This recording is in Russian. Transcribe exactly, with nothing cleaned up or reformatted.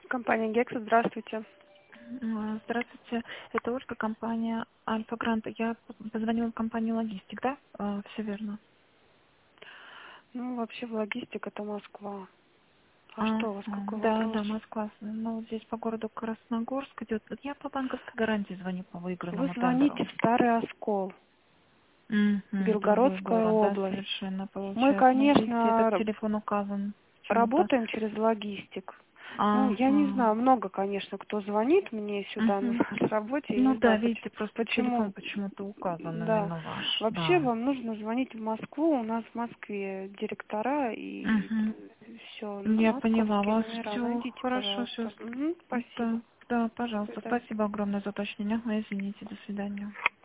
Компания Гекса, здравствуйте. А, Здравствуйте, это Ольга, компания Альфа Грант. Я п- позвонила в компанию Логистик, да? А, все верно. Ну, вообще, в логистик это Москва. А А, что у вас, какой да, вопрос? да, Москва. Ну, здесь по городу Красногорск идет. Я по банковской гарантии звоню по Вы выигранному звоните тендеру. в Старый Оскол, Мгм, другой Белгородская город, да, область. совершенно Мы, получается. Ну, видите, конечно, этот р- телефон указан почему-то. работаем через логистик. Ну, я не Ага. знаю, много, конечно, кто звонит мне сюда на Мгм. работе, я Ну не да, знаю, поч- видите, просто почему. телефон почему-то указан Да. именно ваш, Вообще да. вам нужно звонить в Москву. У нас в Москве директора и Мгм. все, Я поняла московские вас. номера. Все Найдите, хорошо, все. пожалуйста. Мгм, Да, спасибо. да, До пожалуйста. свидания. Спасибо огромное за уточнение. Ой, извините, до свидания.